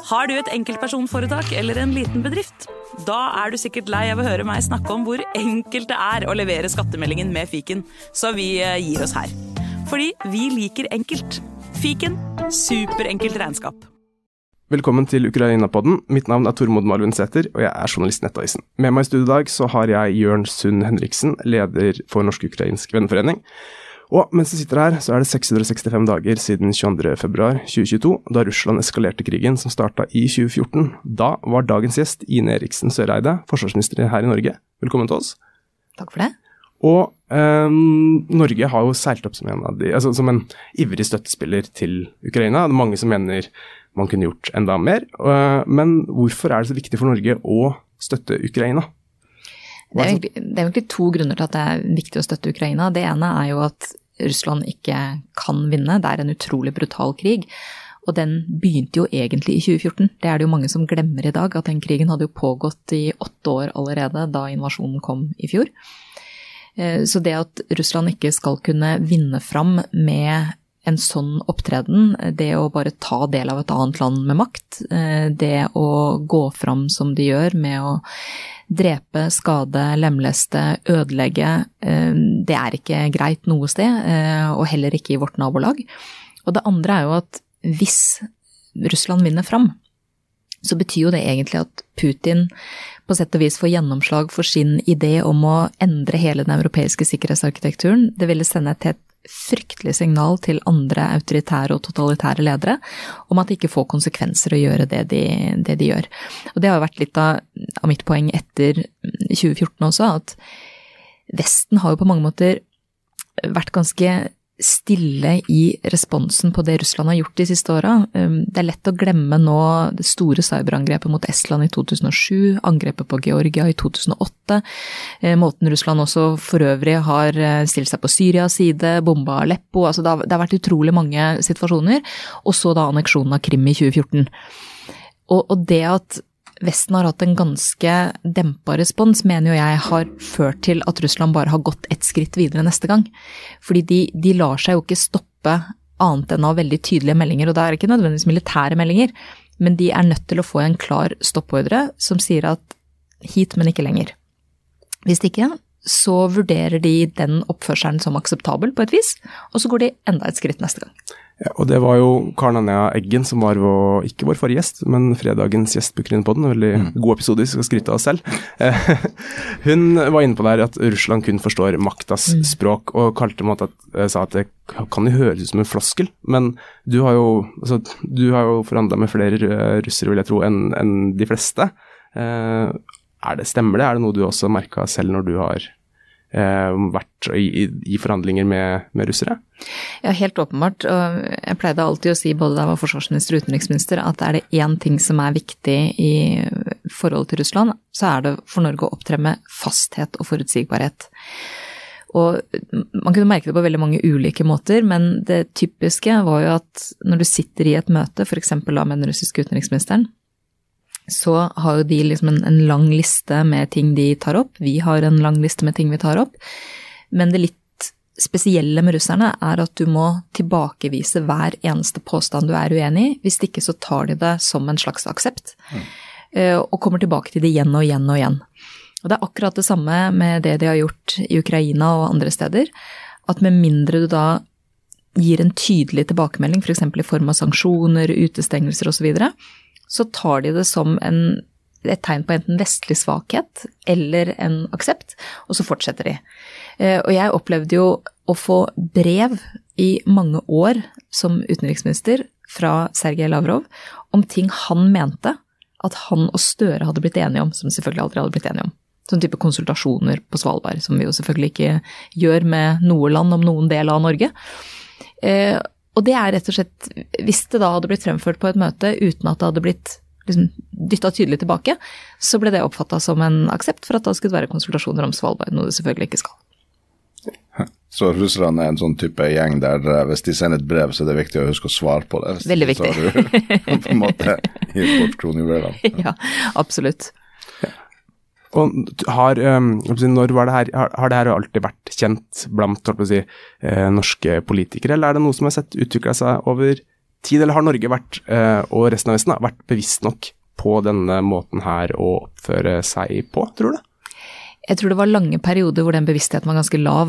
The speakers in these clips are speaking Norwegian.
Har du et enkeltpersonforetak eller en liten bedrift? Da du sikkert lei av å høre meg snakke om hvor enkelt det å levere skattemeldingen med Fiken, så vi gir oss her. Fordi vi liker enkelt. Fiken, superenkelt regnskap. Velkommen til Ukraina-podden. Mitt navn Tormod Malvinsæter, og jeg journalist i Nettavisen. Med meg i studio i dag så har jeg Jørn Sund Henriksen, leder for Norsk-Ukrainsk Venneforening. Og mens vi sitter her, så det 665 dager siden 22. februar 2022, da Russland eskalerte krigen som startet i 2014. Da var dagens gjest Ine Eriksen Søreide, forsvarsminister her i Norge. Velkommen til oss. Takk for det. Og Norge har jo seilt opp som som en ivrig støttespiller til Ukraina. Det mange som mener man kunne gjort enda mer. Men hvorfor det så viktig for Norge å støtte Ukraina? Det er egentlig to grunner til at det viktig å støtte Ukraina. Det ene jo at Russland ikke kan vinne. Det en utrolig brutal krig. Og den begynte jo egentlig i 2014. Det det jo mange som glemmer i dag, at den krigen hadde jo pågått i 8 år allerede da invasjonen kom i fjor. Så det at Russland ikke skal kunne vinne fram med en sånn opptreden, det å bare ta del av et annet land med makt, det å gå fram som de gjør med å drepe, skade, lemleste, ødelegge, det ikke greit noe sted, og heller ikke i vårt nabolag. Og det andre jo at hvis Russland vinner fram, så betyr jo det egentlig at Putin på sett og vis får gjennomslag for sin idé om å endre hele den europeiske sikkerhetsarkitekturen. Det ville sende et fryktelig signal til andre autoritære og totalitære ledere om at det ikke får konsekvenser å gjøre det de gjør. Og det har jo vært litt av mitt poeng etter 2014 også, at Vesten har jo på mange måter vært ganske stille i responsen på det Russland har gjort de siste årene. Det lett å glemme nå det store cyberangrepet mot Estland i 2007, angrepet på Georgia i 2008, måten Russland også for øvrig har stilt seg på Syrias side, bomba Aleppo, altså det har vært utrolig mange situasjoner, og så da anneksjonen av Krim i 2014. Og det at Vesten har hatt en ganske dempet respons, mener jo jeg har ført til at Russland bare har gått et skritt videre neste gang. Fordi de lar seg jo ikke stoppe annet enn av veldig tydelige meldinger, og det ikke nødvendigvis militære meldinger, men de nødt til å få en klar stoppordre som sier at hit, men ikke lenger. Hvis ikke, så vurderer de den oppførselen som akseptabel på et vis, og så går de enda et skritt neste gang. Ja, og det var jo Karen Anja Eggen som var ikke vår forrige gjest, men fredagens gjest på Ukraina-podden, en veldig god episode, vi skal skryte av oss selv. Hun var inne på der at Russland kun forstår maktas språk, og sa at det kan jo høres ut som en floskel, men du har jo forhandlet med flere russere, vil jeg tro, enn de fleste. Stemmer det? Det noe du også merket selv når du har vært i forhandlinger med russere? Ja, helt åpenbart. Og jeg pleide alltid å si, både da jeg var forsvarsminister og utenriksminister, at det en ting som viktig i forhold til Russland, så det for Norge å opptre med fasthet og forutsigbarhet. Og man kunne merke det på veldig mange ulike måter, men det typiske var jo at når du sitter i et møte, for eksempel da med den russiske utenriksministeren, så har jo de liksom en lang liste med ting de tar opp. Vi har en lang liste med ting vi tar opp. Men det litt spesielle med russerne at du må tilbakevise hver eneste påstand du uenig i. Hvis ikke så tar de det som en slags aksept. Og kommer tilbake til det igjen og igjen og igjen. Og det akkurat det samme med det de har gjort i Ukraina og andre steder. At med mindre du da gir en tydelig tilbakemelding, for eksempel i form av sanksjoner, utestengelser og så videre, så tar de det som et tegn på enten vestlig svakhet eller en aksept, og så fortsetter de. Og jeg opplevde jo å få brev i mange år som utenriksminister fra Sergej Lavrov om ting han mente at han og Støre hadde blitt enige om, som selvfølgelig aldri hadde blitt enige om. Sånn type konsultasjoner på Svalbard, som vi jo selvfølgelig ikke gjør med noe land om noen del av Norge. Og det rett og slett, hvis det da hadde blitt fremført på et møte uten at det hadde blitt liksom dyttet tydelig tilbake, så ble det oppfattet som en aksept for at det skulle være konsultasjoner om Svalbard, noe det selvfølgelig ikke skal. Så russerne en sånn type gjeng der hvis de sender et brev, så det viktig å huske å svare på det. Veldig viktig. Så du på en måte gir bort kronjuvelene. Ja, absolutt. Og når var det her, har det her alltid vært kjent blant norske politikere, eller det noe som har sett utviklet seg over tid, eller har Norge vært, og resten av Vesten, vært bevisst nok på denne måten her å oppføre seg på, tror du? Jeg tror det var lange perioder hvor den bevisstheten var ganske lav,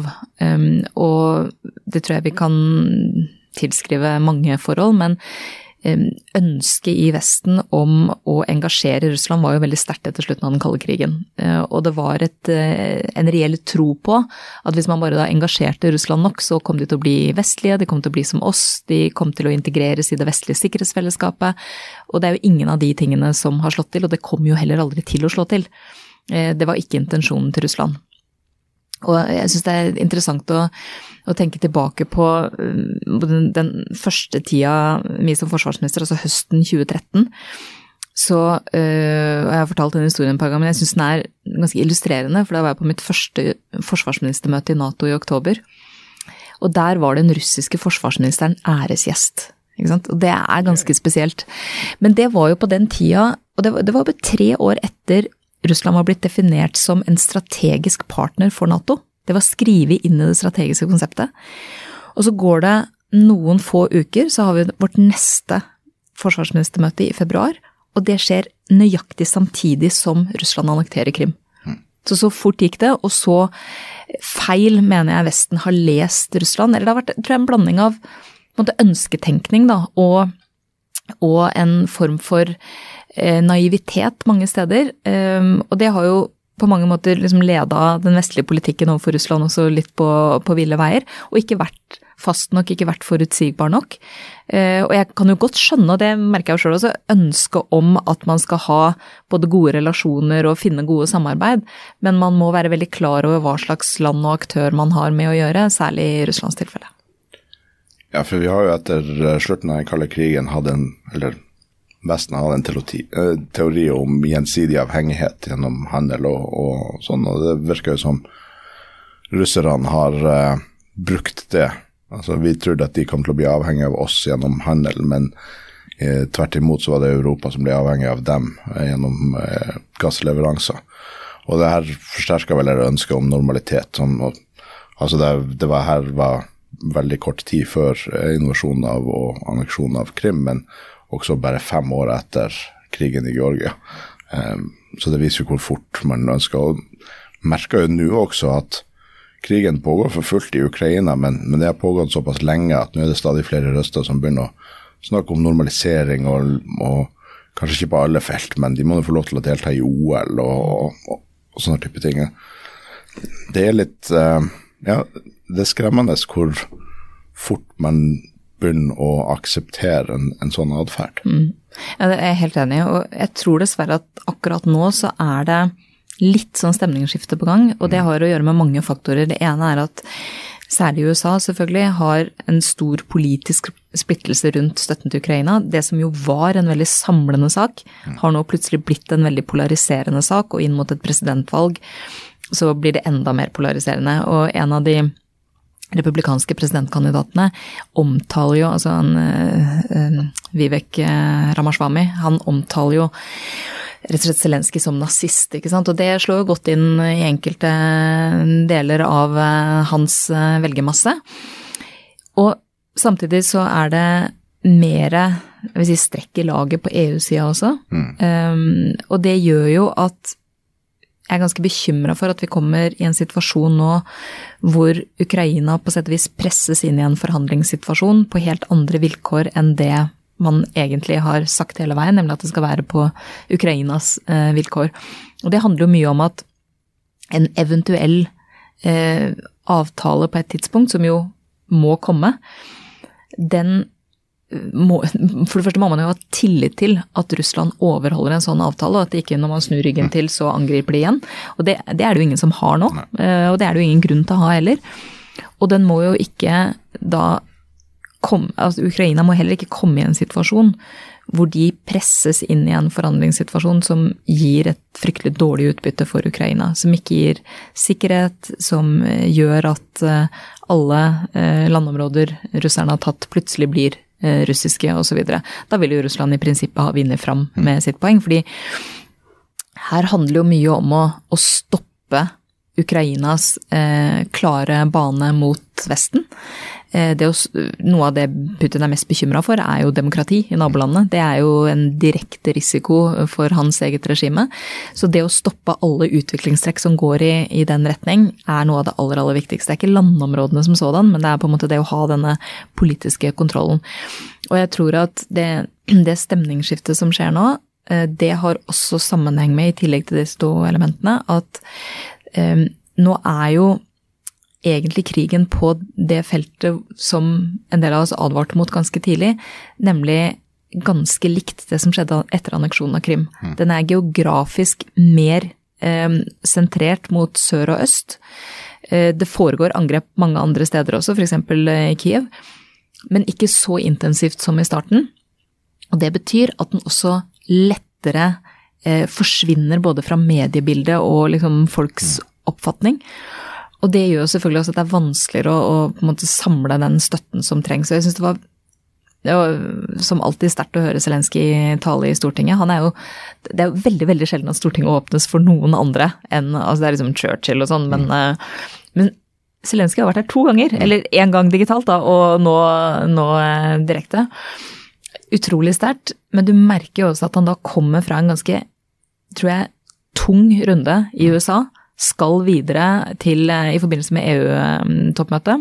og det tror jeg vi kan tilskrive mange forhold, men ønsket i Vesten om å engasjere Russland var jo veldig sterkt etter slutten av den kalde krigen. Og det var en reell tro på at hvis man bare da engasjerte Russland nok, så kom de til å bli vestlige, de kom til å bli som oss, de kom til å integreres i det vestlige sikkerhetsfellesskapet, og det er jo ingen av de tingene som har slått til, og det kom jo heller aldri til å slå til. Det var ikke intensjonen til Russland. Og jeg synes det er interessant å tenke tilbake på den første tida min som forsvarsminister, altså høsten 2013. Så jeg har fortalt den historien et par ganger, men jeg synes den er ganske illustrerende, for da var jeg på mitt første forsvarsministermøte i NATO i oktober. Og der var den russiske forsvarsministeren æresgjest. Ikke sant? Og det er ganske spesielt. Men det var jo på den tida, og det var bare 3 år etter Russland var blitt definert som en strategisk partner for NATO. Det var skrevet inn i det strategiske konseptet. Og så går det noen få uker, så har vi vårt neste forsvarsministermøte i februar, og det skjer nøyaktig samtidig som Russland annekterer Krim. Så fort gikk det, og så feil mener jeg Vesten har lest Russland, eller det har vært, tror jeg, en blanding av ønsketenkning da, og en form for naivitet mange steder, og det har jo på mange måter liksom ledet den vestlige politikken overfor Russland også litt på ville veier, og ikke vært fast nok, ikke vært forutsigbar nok. Og jeg kan jo godt skjønne, og det merker jeg jo selv også, ønske om at man skal ha både gode relasjoner og finne gode samarbeid, men man må være veldig klar over hva slags land og aktør man har med å gjøre, særlig i Russlands tilfelle. Ja, for vi har jo etter slutten av den kalde krigen Vesten hadde en teori om gjensidig avhengighet gjennom handel og sånn, og det virker jo som russerne har brukt det. Altså, vi trodde at de kom til å bli avhengig av oss gjennom handel, men tvert imot så var det Europa som ble avhengig av dem gjennom gassleveranser. Og det her forsterket vel ønsket om normalitet. Altså det var veldig kort tid før invasjonen av og anneksjonen av Krim, men også bare 5 år etter krigen i Georgia. Så det viser jo hvor fort man ønsker. Og merker jo nå også at krigen pågår for fullt i Ukraina, men det har pågått såpass lenge at nå er det stadig flere røster som begynner å snakke om normalisering, og kanskje ikke på alle felt, men de må jo få lov til å delta i OL og sånne type ting. Det er litt, det er skremmende hvor fort man begynner å akseptere en sånn adferd. Ja, det er jeg helt enig i, og jeg tror dessverre at akkurat nå så er det litt sånn stemningsskifte på gang, og det har å gjøre med mange faktorer. Det ene er at særlig USA selvfølgelig har en stor politisk splittelse rundt støtten til Ukraina. Det som jo var en veldig samlende sak, har nå plutselig blitt en veldig polariserende sak, og inn mot et presidentvalg så blir det enda mer polariserende. Og en av de republikanske presidentkandidatene omtaler jo, altså Vivek Ramaswamy, han omtaler jo rett og slett Zelenskyj som nazist, ikke sant? Og det slår jo godt inn i enkelte deler av hans velgermasse. Og samtidig så er det mer, jeg vil si, strekk i laget på EU-siden også. Og det gjør jo at jeg er ganske bekymret for at vi kommer i en situasjon nå hvor Ukraina på sett og vis presses inn i en forhandlingssituasjon på helt andre vilkår enn det man egentlig har sagt hele veien, nemlig at det skal være på Ukrainas vilkår. Og det handler jo mye om at en eventuell avtale på et tidspunkt, som jo må komme, for det første må man jo ha tillit til at Russland overholder en sånn avtale, og at det ikke når man snur ryggen til så angriper de igjen. Og det er det jo ingen som har nå, og det er det jo ingen grunn til å ha heller. Og den må jo ikke da altså Ukraina må heller ikke komme i en situasjon hvor de presses inn i en forhandlingssituasjon som gir et fryktelig dårlig utbytte for Ukraina, som ikke gir sikkerhet, som gjør at alle landområder russerne har tatt plutselig blir russiske og så videre. Da vil jo Russland i prinsippet ha vunnet fram med sitt poeng, fordi her handler jo mye om å stoppe Ukrainas klare bane mot Vesten. noe av det Putin mest bekymret for jo demokrati i nabolandet. Det jo en direkte risiko for hans eget regime. Så det å stoppe alle utviklingstrekk som går i den retning noe av det aller, aller viktigste. Det ikke landområdene som sådan, men det på en måte det å ha denne politiske kontrollen. Og jeg tror at det stemningsskiftet som skjer nå, det har også sammenheng med, i tillegg til disse to elementene, at nå jo egentlig krigen på det feltet som en del av oss advarte mot ganske tidlig, nemlig ganske likt det som skjedde etter anneksjonen av Krim. Den geografisk mer sentrert mot sør og øst. Det foregår angrep mange andre steder også, for eksempel i Kiev, men ikke så intensivt som i starten. Og det betyr at den også lettere forsvinner både fra mediebildet og liksom folks oppfatning. Og det gjør selvfølgelig også at det vanskeligere å på en måte samle den støtten som trengs. Og jeg synes det var som alltid sterkt å høre Zelenskyj tale i Stortinget. Det veldig, veldig sjelden at Stortinget åpnes for noen andre enn, altså det liksom Churchill og sånn, men Zelenskyj har vært her 2 ganger, eller 1 gang digitalt da, og nå direkte. Utrolig sterkt, men du merker jo også at han da kommer fra en ganske, tror jeg, tung runde i USA, skal videre i forbindelse med EU-toppmøtet,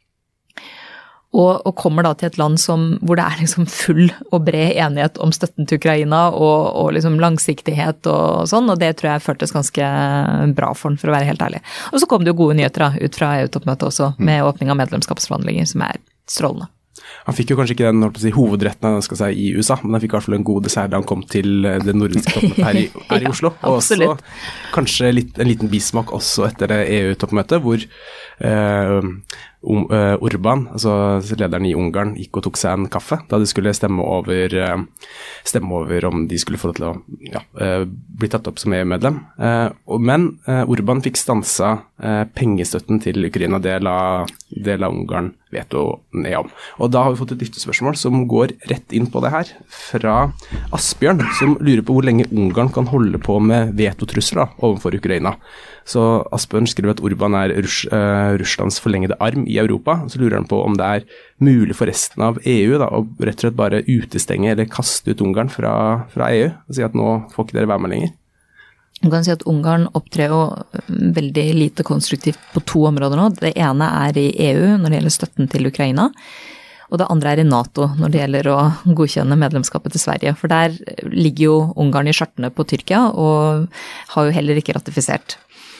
og kommer da til et land hvor det liksom full og bred enighet om støtten til Ukraina, og liksom langsiktighet og sånn, og det tror jeg føltes ganske bra for den, for å være helt ærlig. Og så kom det jo gode nyheter da, ut fra EU-toppmøtet også, med åpning av medlemskapsforhandlinger, som strålende. Han fikk jo kanskje ikke den hovedretten i USA, men han fikk i hvert fall en god dessert da han kom til det nordiske toppmøtet her i Oslo. Og også kanskje en liten bismak også etter det EU-toppmøtet, hvor Orban, altså lederen i Ungarn, gikk og tok seg en kaffe da de skulle stemme over om de skulle få det til å bli tatt opp som EU-medlem. Men Orban fikk stansa pengestøtten til Ukraina, det la Ungarn veto ned om. Og da har vi fått et lyttespørsmål som går rett inn på det her, fra Asbjørn, som lurer på hvor lenge Ungarn kan holde på med vetotrusler overfor Ukraina. Så Asbjørn skriver at Orban Russlands forlengede arm i Europa, så lurer han på om det mulig for resten av EU da, å rett og slett bare utestenge eller kaste ut Ungarn fra EU, og si at nå får ikke dere være med lenger. Man kan si at Ungarn opptrer jo veldig lite konstruktivt på 2 områder nå. Det ene i EU når det gjelder støtten til Ukraina, og det andre i NATO når det gjelder å godkjenne medlemskapet til Sverige. For der ligger jo Ungarn i skjørtene på Tyrkia, og har jo heller ikke ratifisert.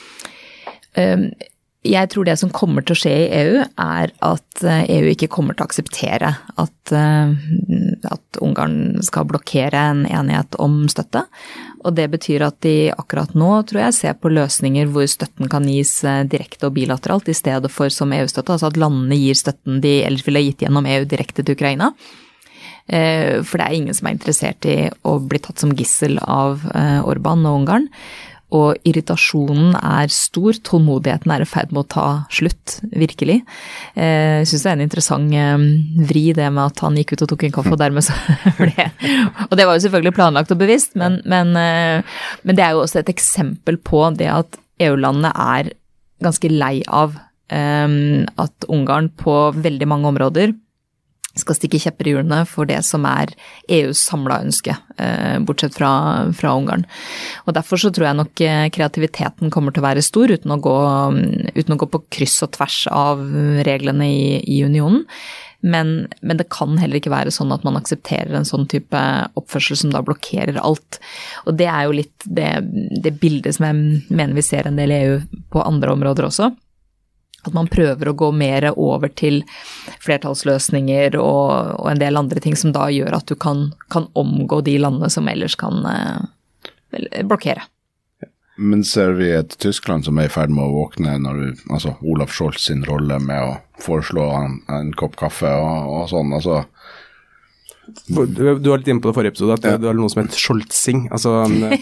Jeg tror det som kommer til å skje i EU at EU ikke kommer til å akseptere at Ungarn skal blokkere en enighet om støtte. Og det betyr at de akkurat nå, tror jeg, ser på løsninger hvor støtten kan gis direkte og bilateralt i stedet for som EU-støtte, altså at landene gir støtten de ellers ville gitt gjennom EU direkte til Ukraina. For det ingen som interessert i å bli tatt som gissel av Orban og Ungarn. Og irritasjonen stor, tålmodigheten i ferd med å ta slutt, virkelig. Jeg synes det en interessant vri det med at han gikk ut og tok en kaffe, og dermed så ble og det var jo selvfølgelig planlagt og bevisst, men det jo også et eksempel på det at EU-landene ganske lei av at Ungarn på veldig mange områder skal stikke kjepper i hjulene for det som EUs samlede ønske, bortsett fra Ungarn. Og derfor så tror jeg nok kreativiteten kommer til å være stor, uten å gå på kryss og tvers av reglene i unionen. Men det kan heller ikke være sånn at man aksepterer en sånn type oppførsel som da blokkerer alt. Og det jo litt det bildet som jeg mener vi ser en del i EU på andre områder også. At man prøver å gå mer over til flertallsløsninger og en del andre ting som da gjør at du kan omgå de landene som ellers kan blokkere. Men ser vi et Tyskland som i ferd med å våkne altså Olaf Scholz sin rolle med å foreslå en kopp kaffe og sånn, altså. Du var litt inne på det forrige episode, at det noe som heter Scholzing, altså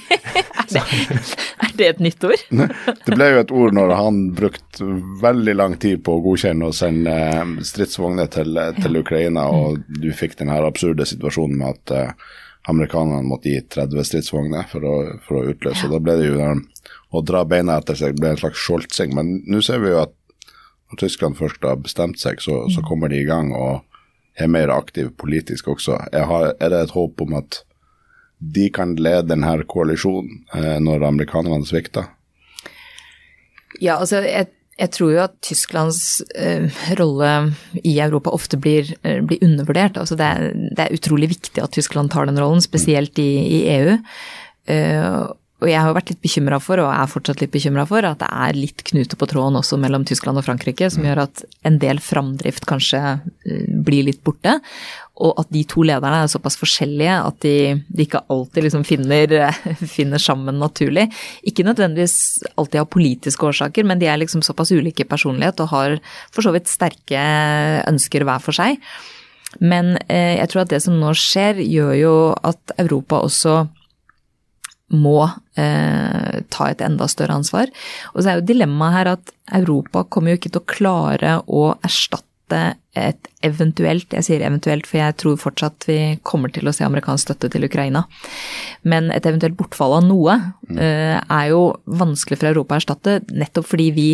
det et nytt ord? Det ble jo et ord når han brukte veldig lang tid på å godkjenne og sende stridsvogner til Ukraina, og du fikk den her absurde situasjonen med at amerikanerne måtte gi 30 stridsvogner for å utløse, og da ble det jo å dra beina etter seg ble en slags Scholzing, men nå ser vi jo at når Tyskland først har bestemt seg, så kommer de i gang og er mer aktiv politisk også. Er det et håp om at de kan lede denne koalisjonen når amerikanerne svikter? Ja, altså jeg tror jo at Tysklands rolle i Europa ofte blir undervurdert. Altså det er utrolig viktig at Tyskland tar den rollen, spesielt i EU. Og jeg har jo vært litt bekymret for, og er fortsatt litt bekymret for, at det er litt knute på tråden også mellom Tyskland og Frankrike, som gjør at en del framdrift kanskje blir litt borte, og at de to lederne er såpass forskjellige at de ikke alltid liksom finner sammen naturlig. Ikke nødvendigvis alltid av politiske årsaker, men de er liksom såpass ulike personlighet og har for så vidt sterke ønsker hver for seg. Men jeg tror at det som nå skjer gjør jo at Europa også må ta et enda større ansvar. Og så er jo dilemmaet her at Europa kommer jo ikke til å klare å erstatte et eventuelt, jeg sier eventuelt for jeg tror fortsatt vi kommer til å se amerikansk støtte til Ukraina, men et eventuelt bortfall av noe er jo vanskelig for Europa å erstatte, nettopp fordi vi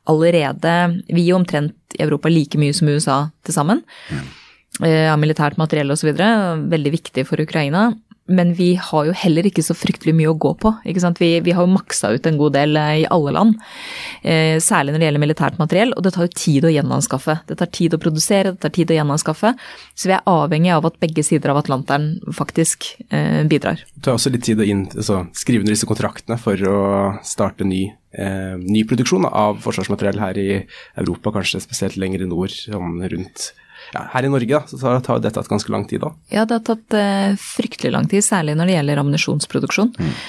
omtrent i Europa like mye som USA til sammen, av militært materiell og så videre, veldig viktig for Ukraina. Men vi har jo heller ikke så fryktelig mye å gå på, ikke sant? Vi har jo maksa ut en god del i alle land, særlig når det gjelder militært materiell, og det tar jo tid å gjenanskaffe. Det tar tid å produsere, det tar tid å gjenanskaffe, så vi er avhengig av at begge sider av Atlanteren faktisk bidrar. Det tar også litt tid å skrive under disse kontraktene for å starte ny produksjon av forsvarsmateriell her i Europa, kanskje spesielt lenger i nord, rundt her i Norge, så tar dette tatt ganske lang tid da. Ja, det har tatt fryktelig lang tid, særlig når det gjelder ammunisjonsproduksjon.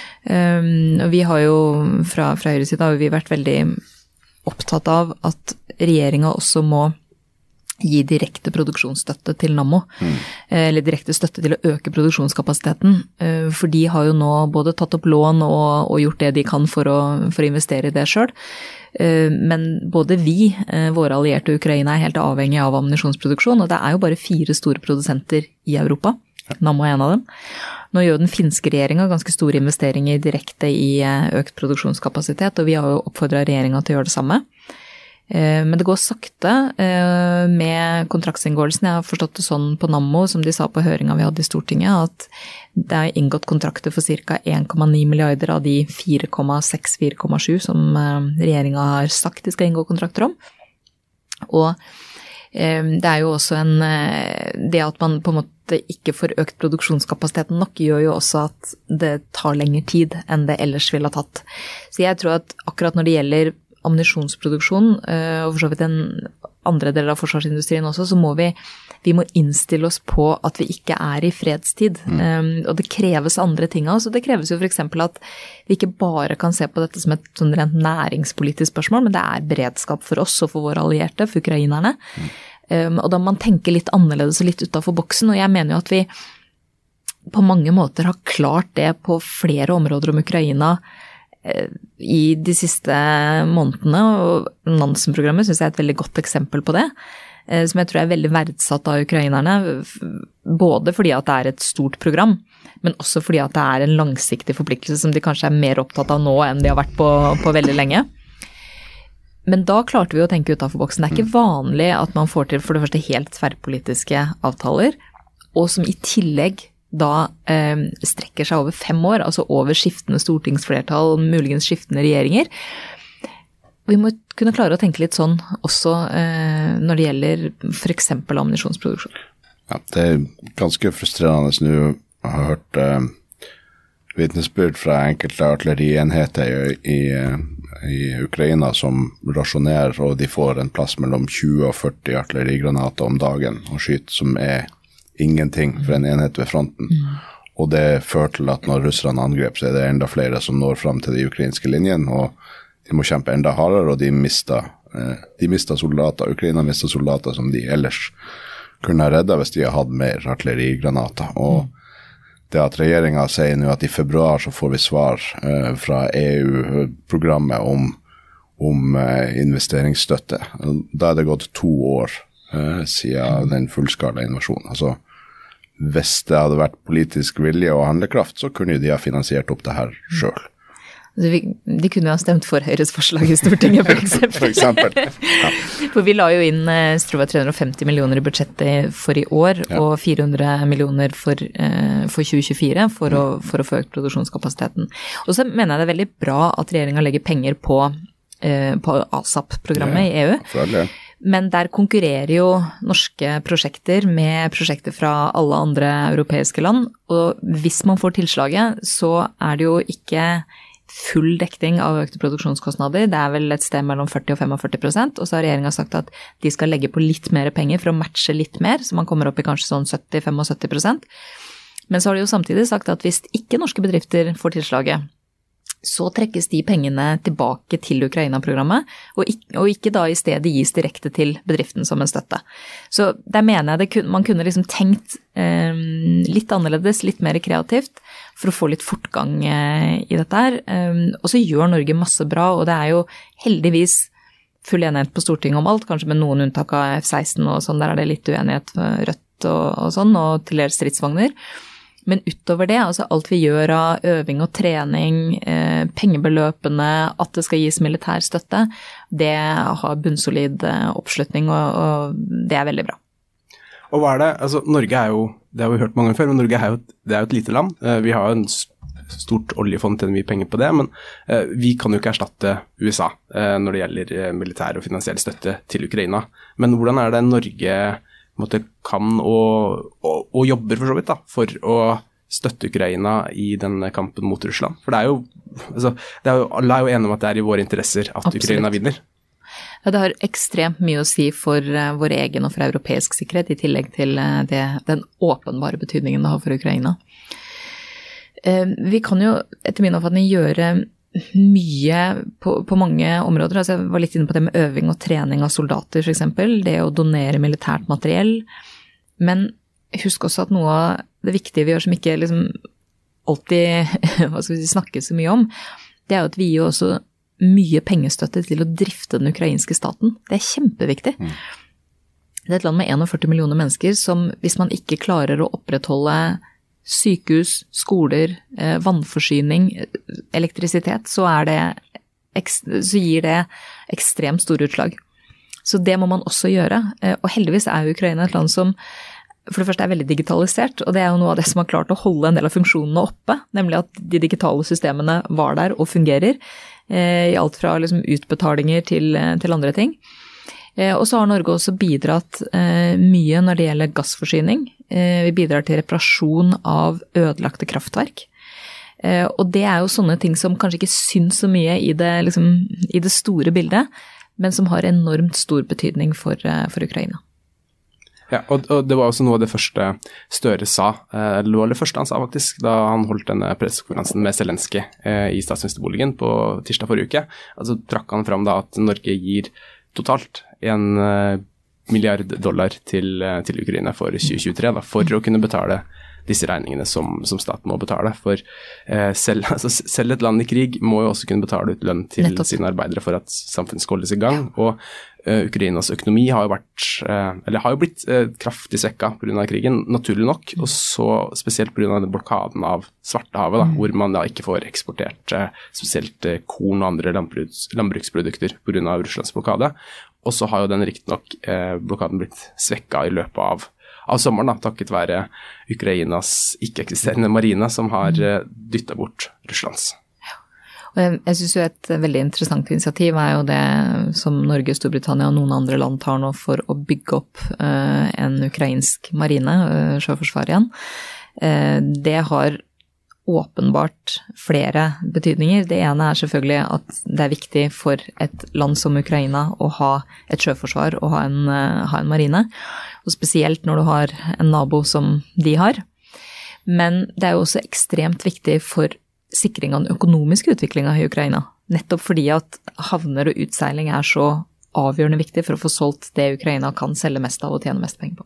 Vi har jo fra Høyres side har vi vært veldig opptatt av at regjeringen også må gi direkte produksjonsstøtte til Nammo, eller direkte støtte til å øke produksjonskapasiteten, for de har jo nå både tatt opp lån og gjort det de kan for å investere i det selv. Men både vi, våre allierte Ukraina, er helt avhengig av ammunisjonsproduksjon, og det er jo bare 4 store produsenter i Europa. Nammo er en av dem. Nå gjør den finske regjeringen ganske store investeringer direkte i økt produksjonskapasitet, og vi har jo oppfordret regjeringen til å gjøre det samme. Men det går sakte med kontraktsinngåelsen. Jeg har forstått det sånn på Nammo, som de sa på høringen vi hadde i Stortinget, at det er inngått kontrakter for ca. 1,9 milliarder av de 4,6-4,7 som regjeringen har sagt de skal inngå kontrakter om. Og det er jo også det at man på en måte ikke får økt produksjonskapasiteten nok, gjør jo også at det tar lengre tid enn det ellers ville ha tatt. Så jeg tror at akkurat når det gjelder ammunisjonsproduksjon, og for så vidt en andre deler av forsvarsindustrien også, så må vi må innstille oss på at vi ikke er i fredstid. Og det kreves andre ting av oss, og det kreves jo for eksempel at vi ikke bare kan se på dette som et sånn rent næringspolitisk spørsmål, men det er beredskap for oss og for våre allierte, for ukrainerne. Og da må man tenke litt annerledes og litt utenfor boksen, og jeg mener jo at vi på mange måter har klart det på flere områder om Ukraina i de siste månedene, og Nansen-programmet synes jeg er et veldig godt eksempel på det, som jeg tror er veldig verdsatt av ukrainerne, både fordi at det er et stort program, men også fordi at det er en langsiktig forpliktelse som de kanskje er mer opptatt av nå enn de har vært på veldig lenge. Men da klarte vi å tenke utenfor boksen. Det er ikke vanlig at man får til for det første helt tverrpolitiske avtaler, og som i tillegg da strekker seg over 5 år, altså over skiftende stortingsflertall, muligens skiftende regjeringer. Vi må kunne klare å tenke litt sånn også når det gjelder for eksempel ammunisjonsproduksjon. Ja, det er ganske frustrerende nå. Jeg har hørt vitnesbyrd fra enkelte artillerienheter i Ukraina som rasjonerer, og de får en plass mellom 20 og 40 artillerigranater om dagen og skyter, som er ingenting for en enhet ved fronten. Og det fører til at når russerne angrep, så er det enda flere som når frem til de ukrainske linjene, og de må kjempe enda hardere, og de mister soldater. Ukraina mister soldater som de ellers kunne ha reddet hvis de har hatt mer artillerigranater. Og det at regjeringen sier nå at i februar så får vi svar fra EU-programmet om investeringsstøtte. Da er det gått 2 år siden den fullskala invasjonen. Altså, hvis det hadde vært politisk vilje og handlekraft, så kunne de ha finansiert opp det her selv. De kunne jo ha stemt for Høyres forslag i Stortinget, for eksempel. Ja. For vi la jo inn, jeg tror det var 350 millioner i budsjettet for i år, og 400 millioner for 2024 for å få økt produksjonskapasiteten. Og så mener jeg det er veldig bra at regjeringen legger penger på ASAP-programmet i EU. For alle. Men der konkurrerer jo norske prosjekter med prosjekter fra alle andre europeiske land, og hvis man får tilslaget, så er det jo ikke full dekning av økte produksjonskostnader. Det er vel et sted mellom 40 og 45%, og så har regjeringen sagt at de skal legge på litt mer penger for å matche litt mer, så man kommer opp i kanskje sånn 70-75%. Men så har de jo samtidig sagt at hvis ikke norske bedrifter får tilslaget, så trekkes de pengene tilbake til Ukraina-programmet, og ikke da i stedet gis direkte til bedriften som en støtte. Så der mener jeg man kunne liksom tenkt litt annerledes, litt mer kreativt, for å få litt fortgang i dette her. Og så gjør Norge masse bra, og det er jo heldigvis full enighet på Stortinget om alt, kanskje med noen unntak av F-16 og sånn, der er det litt uenighet med Rødt og sånn, og til dels stridsvogner. Men utover det, altså alt vi gjør av øving og trening, pengebeløpene, at det skal gis militær støtte, det har bunnsolid oppslutning, og det er veldig bra. Og hva er det? Altså, Norge er jo, det har vi hørt mange ganger før, men Norge er jo et lite land. Vi har jo en stort oljefond, tjener mye penger på det, men vi kan jo ikke erstatte USA når det gjelder militær og finansiell støtte til Ukraina. Men hvordan er det Norge kan og jobber for så vidt da, for å støtte Ukraina i denne kampen mot Russland? For det er jo, alle er jo enige om at det er i våre interesser at Absolutt. Ukraina vinner. Ja, det har ekstremt mye å si for vår egen og for europeisk sikkerhet, i tillegg til den åpenbare betydningen det har for Ukraina. Vi kan jo etter min oppfatning gjøre mye på mange områder. Altså jeg var litt inne på det med øving og trening av soldater for eksempel, det å donere militært materiell. Men husk også at noe av det viktige vi gjør som ikke liksom alltid snakkes så mye om, det er jo at vi gir også mye pengestøtte til å drifte den ukrainske staten. Det er kjempeviktig. Det er et land med 41 millioner mennesker som, hvis man ikke klarer å opprettholde sykehus, skoler, vannforsyning, elektrisitet, så gir det ekstremt store utslag. Så det må man også gjøre. Og heldigvis er jo Ukraina et land som for det første er veldig digitalisert, og det er jo noe av det som har klart å holde en del av funksjonene oppe, nemlig at de digitale systemene var der og fungerer, i alt fra liksom utbetalinger til andre ting. Og så har Norge også bidratt mye når det gjelder gassforsyning. Vi bidrar til reparasjon av ødelagte kraftverk. Og det er jo sånne ting som kanskje ikke syns så mye i det store bildet, men som har enormt stor betydning for Ukraina. Ja, og det var også noe av det første Støre sa, eller det var det første han sa faktisk, da han holdt denne pressekonferansen med Zelensky i statsministerboligen på tirsdag forrige uke. Altså trakk han fram da at Norge gir totalt $1 milliard til Ukraina for 2023, da, for å kunne betale disse regningene som staten må betale. For selv et land i krig må jo også kunne betale ut lønn til sine arbeidere for at samfunnet skal holdes i gang. Og Ukrainas økonomi har jo blitt kraftig svekket på grunn av krigen, naturlig nok, og så spesielt på grunn av blokaden av Svartehavet, da, hvor man da ikke får eksportert spesielt korn og andre landbruksprodukter på grunn av Russlands blokade. Og så har jo den riktignok blokaden blitt svekket i løpet av sommeren, da, takket være Ukrainas ikke-eksisterende marine som har dyttet bort Russlands. Jeg synes jo et veldig interessant initiativ er jo det som Norge, Storbritannia og noen andre land tar nå for å bygge opp en ukrainsk marine, sjøforsvar igjen. Det har åpenbart flere betydninger. Det ene er selvfølgelig at det er viktig for et land som Ukraina å ha et sjøforsvar og ha en marine, og spesielt når du har en nabo som de har. Men det er jo også ekstremt viktig for sikring av den økonomiske utviklingen i Ukraina, nettopp fordi at havner og utseiling er så avgjørende viktig for å få solgt det Ukraina kan selge mest av og tjene mest penger på.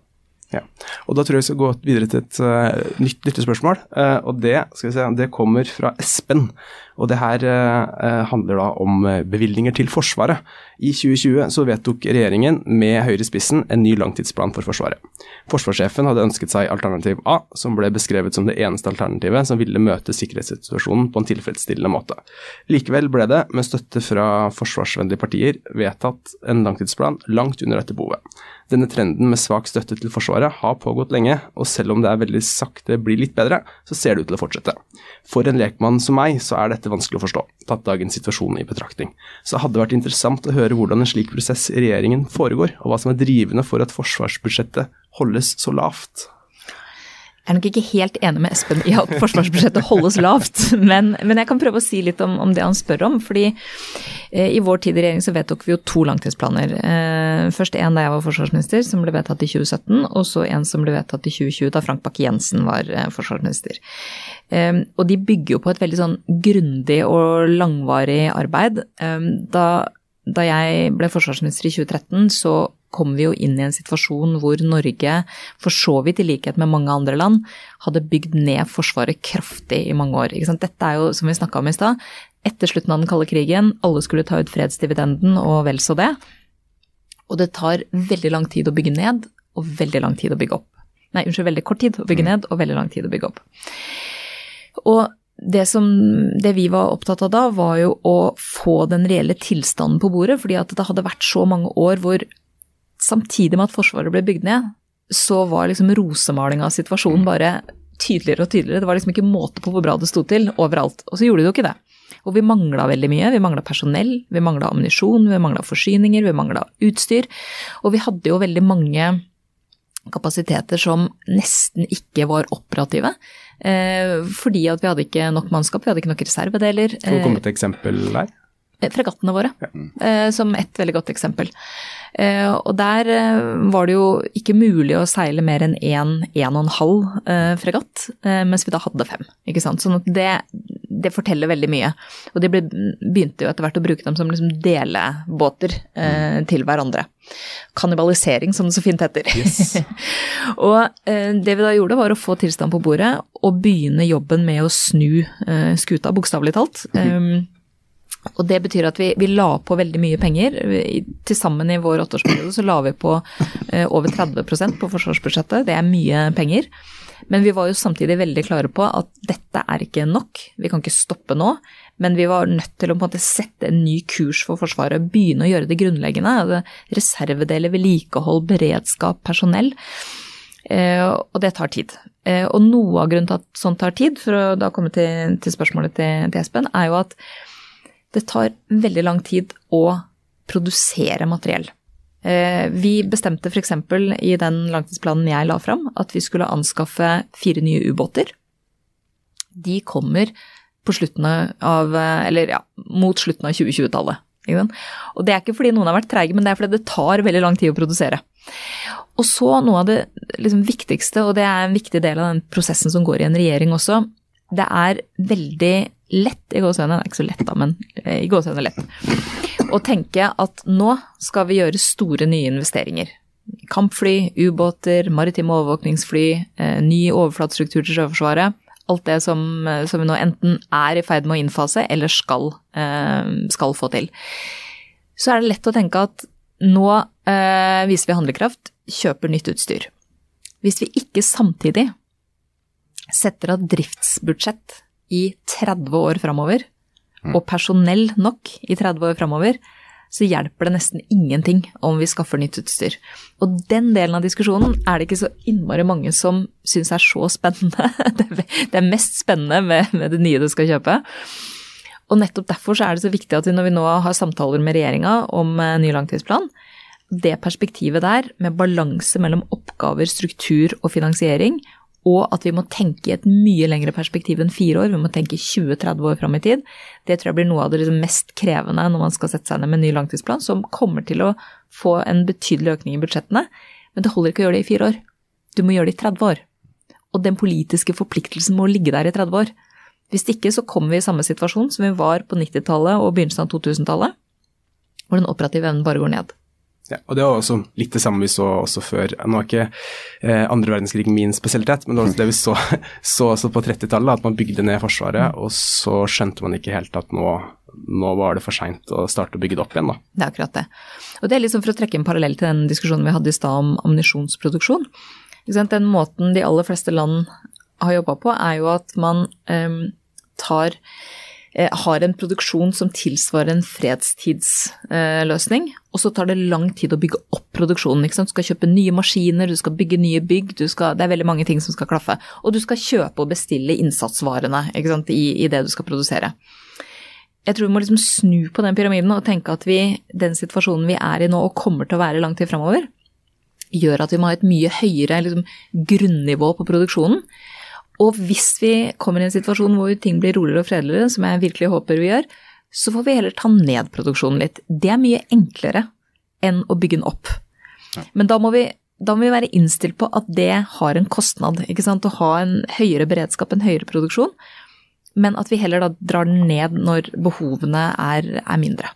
Ja, og da tror jeg vi skal gå videre til et nytt lyttespørsmål, og det kommer fra Espen, og det her handler da om bevilgninger til Forsvaret. I 2020 så vedtok regjeringen med Høyre i spissen en ny langtidsplan for Forsvaret. Forsvarssjefen hadde ønsket seg alternativ A, som ble beskrevet som det eneste alternativet som ville møte sikkerhetssituasjonen på en tilfredsstillende måte. Likevel ble det, med støtte fra forsvarsvennlige partier, vedtatt en langtidsplan langt under dette behovet. Denne trenden med svak støtte til Forsvaret har pågått lenge, og selv om det veldig sakte blir litt bedre, så ser det ut til å fortsette. For en lekmann som meg, så dette vanskelig å forstå, tatt dagens situasjon i betraktning. Så hadde det vært interessant å høre hvordan en slik prosess i regjeringen foregår, og hva som drivende for at forsvarsbudsjettet holdes så lavt. Jeg nok ikke helt enig med Espen i at forsvarsbudsjettet holdes lavt, men jeg kan prøve å si litt om det han spør om, fordi i vår tid i regjering så vedtok vi jo 2 langtidsplaner. Først en da jeg var forsvarsminister, som ble vedtatt i 2017, og så en som ble vedtatt i 2020 da Frank Bakke-Jensen var forsvarsminister. Og de bygger jo på et veldig sånn grundig og langvarig arbeid. Da jeg ble forsvarsminister i 2013, så kom vi jo inn i en situasjon hvor Norge, for så vidt i likhet med mange andre land, hadde bygd ned forsvaret kraftig i mange år. Ikke sant? Dette jo, som vi snakket om i sted, etter slutten av den kalde krigen, alle skulle ta ut fredsdividenden og vel så det. Og det tar veldig lang tid å bygge ned, og veldig lang tid å bygge opp. Veldig kort tid å bygge ned, og veldig lang tid å bygge opp. Og det vi var opptatt av da, var jo å få den reelle tilstanden på bordet, fordi at det hadde vært så mange år hvor samtidig med at Forsvaret ble bygd ned, så var liksom rosemaling av situasjonen bare tydeligere og tydeligere. Det var liksom ikke måte på hvor bra det stod til overalt, og så gjorde det jo ikke det. Og vi manglet veldig mye. Vi manglet personell, vi manglet ammunisjon, vi manglet forsyninger, vi manglet utstyr, og vi hadde jo veldig mange kapasiteter som nesten ikke var operative, fordi at vi hadde ikke nok mannskap, vi hadde ikke nok reservedeler. Skal vi komme til et eksempel der? Fregattene våre, som et veldig godt eksempel. Og der var det jo ikke mulig å seile mer enn 1,5 fregatt, mens vi da hadde 5, ikke sant? Sånn at det forteller veldig mye. Og de begynte jo etter hvert å bruke dem som liksom delebåter til hverandre. Kannibalisering, som det så fint heter. Yes. Og det vi da gjorde var å få tilstand på bordet og begynne jobben med å snu skuta, bokstavelig talt. Og det betyr at vi la på veldig mye penger. Til sammen i vår 8-årsperiode så la vi på over 30% på forsvarsbudsjettet. Det mye penger. Men vi var jo samtidig veldig klare på at dette ikke nok. Vi kan ikke stoppe nå. Men vi var nødt til å på en måte sette en ny kurs for Forsvaret. Begynne å gjøre det grunnleggende. Reservedeler, vedlikehold, beredskap, personell. Og det tar tid. Og noe av grunnen til at sånt tar tid, for å da komme til spørsmålet til Espen, jo at det tar veldig lang tid å produsere materiell. Vi bestemte for eksempel i den langtidsplanen jeg la fram, at vi skulle anskaffe 4 nye ubåter. De kommer på slutten mot slutten av 2020-tallet. Og det ikke fordi noen har vært treige, men det fordi det tar veldig lang tid å produsere. Og så noe av det liksom viktigste, og det en viktig del av den prosessen som går i en regjering også, det veldig lett, i gåsehøyne, ikke så lett da, men i gåsehøyne lett, å tenke at nå skal vi gjøre store nye investeringer. Kampfly, ubåter, maritime overvåkningsfly, ny overflatestruktur til Sjøforsvaret, alt det som vi nå enten i ferd med å innfase, eller skal få til. Så det lett å tenke at nå viser vi handlekraft, kjøper nytt utstyr. Hvis vi ikke samtidig setter av driftsbudsjett i 30 år fremover, og personell nok i 30 år fremover, så hjelper det nesten ingenting om vi skaffer nytt utstyr. Og den delen av diskusjonen det ikke så innmari mange som synes så spennende. Det mest spennende med det nye du skal kjøpe. Og nettopp derfor så det så viktig at når vi nå har samtaler med regjeringen om ny langtidsplan, det perspektivet der med balanse mellom oppgaver, struktur og finansiering, og at vi må tenke i et mye lengre perspektiv enn 4 år, vi må tenke 20-30 år frem i tid, det tror jeg blir noe av det liksom mest krevende når man skal sette seg ned med en ny langtidsplan, som kommer til å få en betydelig økning i budsjettene, men det holder ikke å gjøre det i 4 år. Du må gjøre det i 30 år. Og den politiske forpliktelsen må ligge der i 30 år. Hvis ikke så kommer vi i samme situasjon som vi var på 90-tallet og begynnelsen av 2000-tallet, hvor den operative evnen bare går ned. Ja, og det var også litt det samme vi så også før. Nå er ikke andre verdenskrig min spesialitet, men det var det vi så på 30-tallet, at man bygde ned forsvaret, og så skjønte man ikke helt at nå var det for sent å starte å bygge det opp igjen. Da. Det er akkurat det. Og det er liksom for å trekke en parallell til den diskusjonen vi hadde i stad om ammunisjonsproduksjon. Den måten de aller fleste land har jobbet på, er jo at man har en produksjon som tilsvarer en fredstidsløsning, og så tar det lang tid å bygge opp produksjonen. Ikke sant? Du skal kjøpe nye maskiner, du skal bygge nye bygg, det er veldig mange ting som skal klaffe. Og du skal kjøpe og bestille innsatsvarene, ikke sant, i det du skal produsere. Jeg tror vi må liksom snu på den pyramiden og tenke at den situasjonen vi er i nå og kommer til å være lang tid fremover, gjør at vi må ha et mye høyere liksom, grunnivå på produksjonen. Og hvis vi kommer i en situasjon hvor ting blir roligere og fredeligere, som jeg virkelig håper vi gjør, så får vi heller ta ned produksjonen litt. Det er mye enklere enn å bygge den opp. Ja. Men da må vi være innstilt på at det har en kostnad, ikke sant? Å ha en høyere beredskap, en høyere produksjon, men at vi heller da drar den ned når behovene er mindre.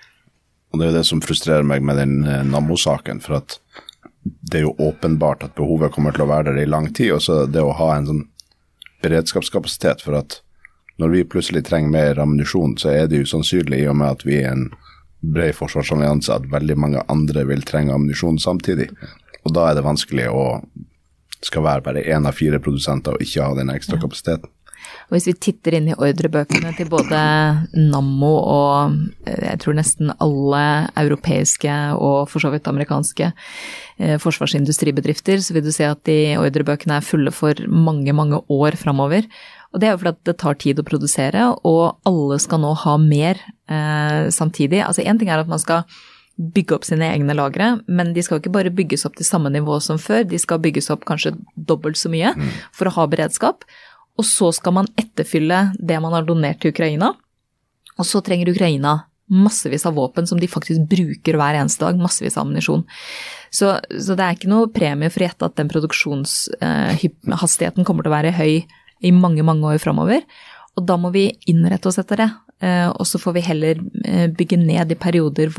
Og det er jo det som frustrerer meg med den Nammo-saken, for at det er jo åpenbart at behovet kommer til å være der i lang tid, og så det å ha en sånn beredskapskapasitet for at når vi plutselig trenger mer ammunisjon, så er det jo sannsynlig i og med at vi er en bred forsvarsallianse at veldig mange andre vil trenge ammunisjon samtidig. Og da er det vanskelig å skal være bare 1 av 4 produsenter og ikke ha den ekstra kapasiteten. Og hvis vi titter inn i ordrebøkene til både Nammo og jeg tror nesten alle europeiske og for så vidt amerikanske forsvarsindustribedrifter, så vil du se at de ordrebøkene er fulle for mange, mange år fremover. Og det er jo fordi at det tar tid å produsere, og alle skal nå ha mer samtidig. Altså en ting er at man skal bygge opp sine egne lagre, men de skal ikke bare bygges opp til samme nivå som før, de skal bygges opp kanskje dobbelt så mye for å ha beredskap. Og så skal man etterfylle det man har donert til Ukraina, og så trenger Ukraina massevis av våpen som de faktisk bruker hver eneste dag, massevis av ammunisjon. Så det er ikke noe premie for å gjette at den produksjonshastigheten kommer til å være høy i mange, mange år fremover, og da må vi innrette oss etter det, og så får vi heller bygge ned i perioder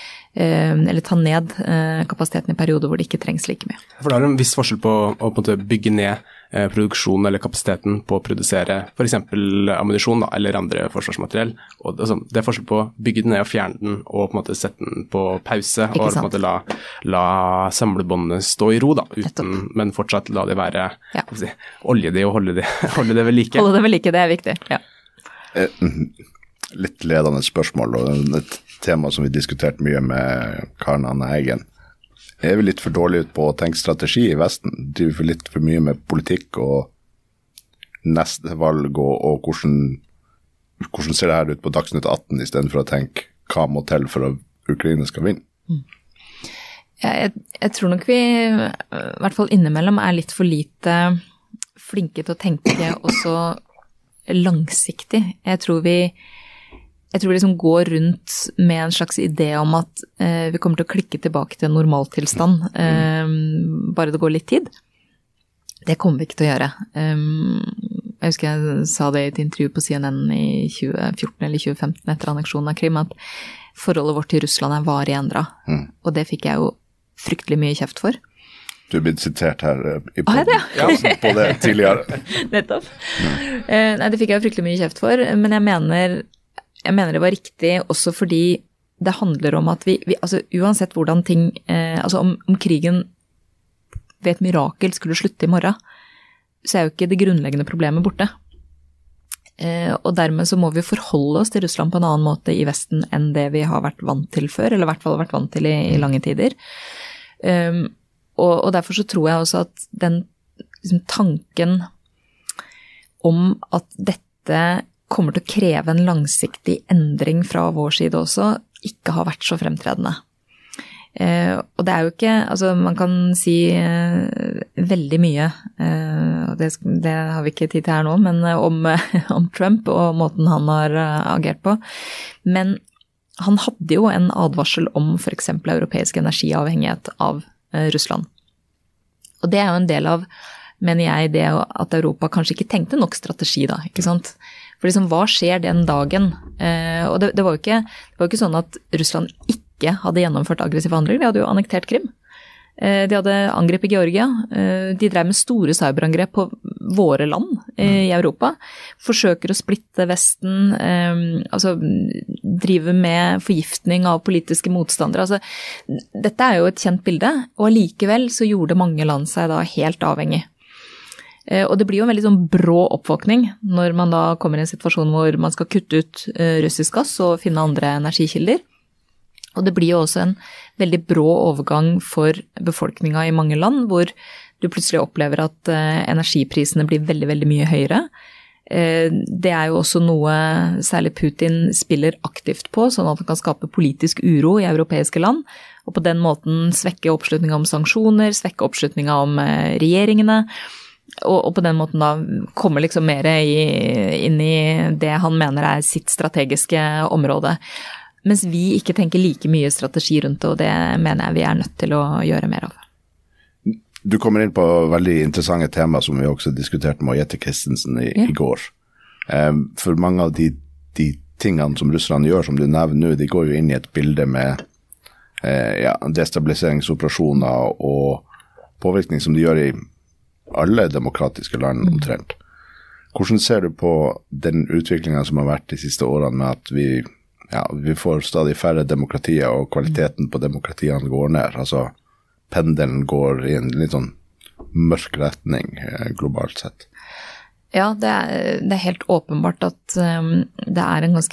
eller ta ned kapasiteten i perioder hvor det ikke trengs like mye. For det er en viss forskjell på å på en måte bygge ned produksjonen eller kapasiteten på å produsere for eksempel ammunisjon eller andre forsvarsmateriell. Og det er forskjell på å bygge den ned og fjerne den og på en måte sette den på pause og på en måte la samlebåndene stå i ro da, men fortsatt la det være olje det og holde det ved like. Holde det ved like, det er viktig, ja. Litt ledende spørsmål og et tema som vi diskuterte mye med Karen Anne Eggen. Er vi litt for dårlige ut på å tenke strategi i Vesten? Driver vi litt for mye med politikk og neste valg og hvordan ser det her ut på Dagsnytt 18 i stedet for å tenke hva må til for at Ukraina skal vinne? Jeg tror nok vi i hvert fall innimellom er litt for lite flinke til å tenke også langsiktig. Jeg tror vi liksom går rundt med en slags idé om at vi kommer til å klikke tilbake til en normaltilstand, bare det går litt tid. Det kommer vi ikke til å gjøre. Jeg husker jeg sa det i et intervju på CNN i 2014 eller 2015 etter anneksjonen av Krim, at forholdet vårt til Russland er varig endret. Og det fikk jeg jo fryktelig mye kjeft for. Du er blitt sitert her på det tidligere. Nettopp. Nei, det fikk jeg jo fryktelig mye kjeft for, men jeg mener det var riktig også fordi det handler om at vi altså uansett hvordan ting, altså om krigen ved et mirakel skulle slutte i morgen, så er jo ikke det grunnleggende problemet borte. Og dermed så må vi forholde oss til Russland på en annen måte i Vesten enn det vi har vært vant til før, eller i hvert fall vært vant til i lange tider. Og derfor så tror jeg også at den liksom, tanken om at dette kommer til å kreve en langsiktig endring fra vår side også, ikke har vært så fremtredende. Og det er jo ikke, altså man kan si veldig mye, og det har vi ikke tid til her nå, men om Trump og måten han har agert på. Men han hadde jo en advarsel om for eksempel europeisk energiavhengighet av Russland. Og det er jo en del av, mener jeg, det at Europa kanskje ikke tenkte nok strategi da, ikke sant? For liksom, hva skjer den dagen? Og det var jo ikke sånn at Russland ikke ikke hadde gjennomført aggressive handlinger, de hadde jo annektert Krim. De hadde angrepet Georgia, de drev med store cyberangrep på våre land i Europa, forsøker å splitte Vesten, altså drive med forgiftning av politiske motstandere. Altså, dette er jo et kjent bilde, og allikevel så gjorde mange land seg da helt avhengig. Og det blir jo en veldig sånn brå oppvåkning når man da kommer i en situasjon hvor man skal kutte ut russisk gass og finne andre energikilder. Og det blir jo også en veldig brå overgang for befolkninga i mange land, hvor du plutselig opplever at energiprisene blir veldig, veldig mye høyere. Det er jo også noe særlig Putin spiller aktivt på, sånn at han kan skape politisk uro i europeiske land, og på den måten svekke oppslutninga om sanksjoner, svekke oppslutninga om regjeringene, og på den måten da komme liksom mer inn i det han mener er sitt strategiske område. Mens vi ikke tenker like mye strategi rundt det, og det mener jeg vi er nødt til å gjøre mer av. Du kommer inn på veldig interessante tema som vi også diskuterte med Jette Christensen i går. For mange av de tingene som Russland gjør, som du nevner nå, de går jo inn i et bilde med destabiliseringsoperasjoner og påvirkning som de gjør i alle demokratiske land omtrent. Hvordan ser du på den utviklingen som har vært de siste årene med at vi får stadig færre demokratier, og kvaliteten på demokratiene går ned. Altså, pendelen går i en litt sånn mørk retning globalt sett. Ja, det er helt åpenbart at det er en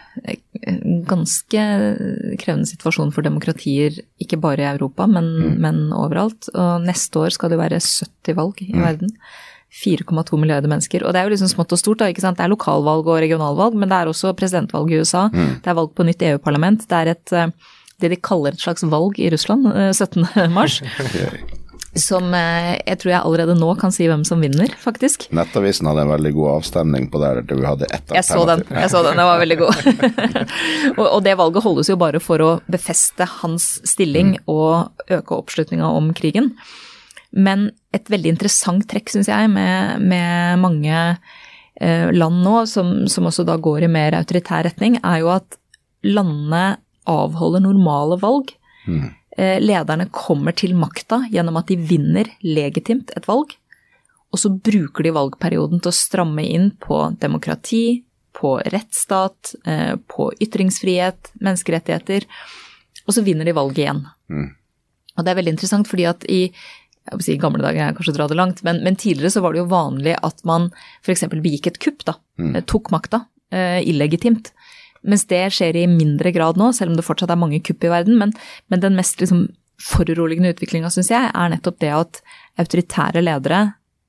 ganske krevende situasjon for demokratier, ikke bare i Europa, men overalt. Og neste år skal det være 70 valg i verden. 4,2 milliarder mennesker, og det er jo liksom smått og stort da, ikke sant? Det er lokalvalg og regionalvalg, men det er også presidentvalg i USA, det er valg på nytt EU-parlament, det er det de kaller et slags valg i Russland, 17. mars, som jeg tror jeg allerede nå kan si hvem som vinner, faktisk. Nettavisen hadde en veldig god avstemning på der du hadde ett alternativ. Jeg så den var veldig god. og det valget holdes jo bare for å befeste hans stilling og øke oppslutninga om krigen. Men et veldig interessant trekk, synes jeg, med mange land nå, som også da går i mer autoritær retning, er jo at landene avholder normale valg. Lederne kommer til makta gjennom at de vinner legitimt et valg, og så bruker de valgperioden til å stramme inn på demokrati, på rettsstat, på ytringsfrihet, menneskerettigheter, og så vinner de valget igjen. Og det er veldig interessant, fordi at i gamle dager, jeg kanskje dra det langt, men tidligere så var det jo vanlig at man for eksempel begikk et kupp da, tok makta, illegitimt. Mens det skjer i mindre grad nå, selv om det fortsatt er mange kupp i verden, men den mest liksom foruroligende utviklingen, synes jeg, er nettopp det at autoritære ledere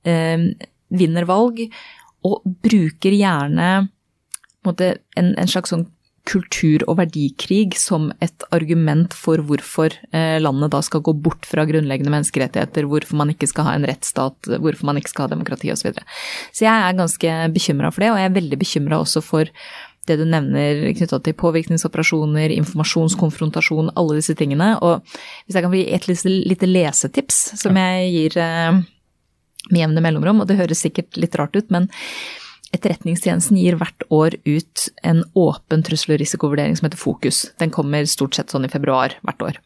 vinner valg, og bruker gjerne en slags sånn kultur- og verdikrig som et argument for hvorfor landet da skal gå bort fra grunnleggende menneskerettigheter, hvorfor man ikke skal ha en rettsstat, hvorfor man ikke skal ha demokrati og så videre. Så jeg er ganske bekymret for det, og jeg er veldig bekymret også for det du nevner knyttet til påvirkningsoperasjoner, informasjonskonfrontasjon, alle disse tingene. Og hvis jeg kan gi et lite lesetips som jeg gir med jevne mellomrom, og det høres sikkert litt rart ut, men Etterretningstjenesten gir hvert år ut en åpen trussel- og risikovurdering som heter Fokus. Den kommer stort sett sånn i februar hvert år.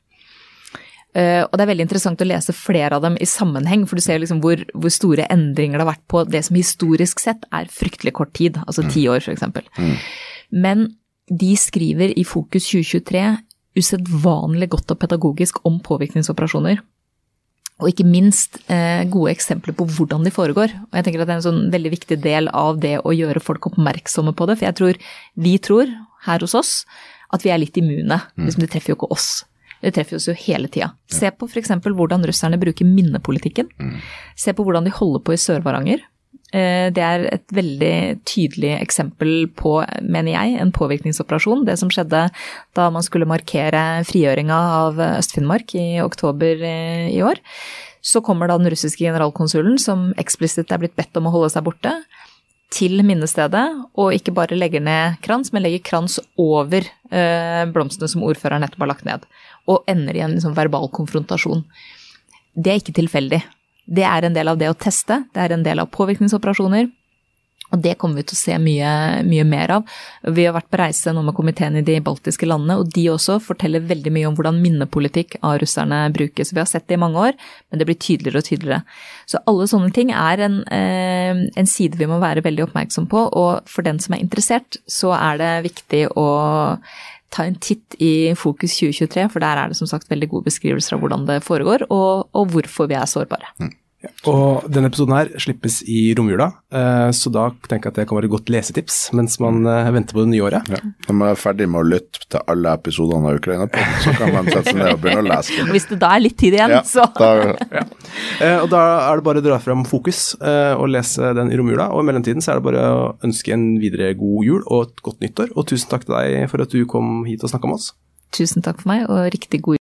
Og det er veldig interessant å lese flere av dem i sammenheng, for du ser liksom hvor store endringer det har vært på det som historisk sett er fryktelig kort tid, altså 10 år for eksempel. Men de skriver i Fokus 2023 usedvanlig godt og pedagogisk om påvirkningsoperasjoner. Og ikke minst gode eksempler på hvordan de foregår. Og jeg tenker at det er en sånn veldig viktig del av det å gjøre folk oppmerksomme på det. For vi tror her hos oss at vi er litt immune. Det treffer jo ikke oss. Det treffer oss jo hele tida. Se på for eksempel hvordan russerne bruker minnepolitikken. Se på hvordan de holder på i Sør-Varanger. Det er et veldig tydelig eksempel på, mener jeg, en påvirkningsoperasjon. Det som skjedde da man skulle markere frigjøringa av Øst-Finnmark i oktober i år. Så kommer da den russiske generalkonsulen, som eksplisitt er blitt bedt om å holde seg borte, til minnestedet, og ikke bare legger ned krans, men legger krans over blomstene som ordføreren nettopp har lagt ned, og ender i en liksom verbal konfrontasjon. Det er ikke tilfeldig. Det er en del av det å teste, det er en del av påvirkningsoperasjoner, Og det kommer vi til å se mye mer av. Vi har vært på reise nå med komiteen i de baltiske landene, og de også forteller veldig mye om hvordan minnepolitikk av russerne brukes. Vi har sett det i mange år, men det blir tydeligere og tydeligere. Så alle sånne ting er en side vi må være veldig oppmerksom på, og for den som er interessert, så er det viktig å ta en titt i Fokus 2023, for der er det som sagt veldig gode beskrivelser av hvordan det foregår, og hvorfor vi er sårbare. Og denne episoden her slippes i romjula, så da tenker jeg at det kan være et godt lesetips mens man venter på det nye året. Ja. Når man er ferdig med å lytte til alle episodene av Ukraina-podden, så kan man sette seg ned og begynne å lese. Hvis det da er litt tid igjen, så... Ja. Og da er det bare å dra frem Fokus og lese den i romjula, og i mellomtiden så er det bare å ønske en videre god jul og et godt nyttår, og tusen takk til deg for at du kom hit og snakket med oss. Tusen takk for meg, og riktig god jul.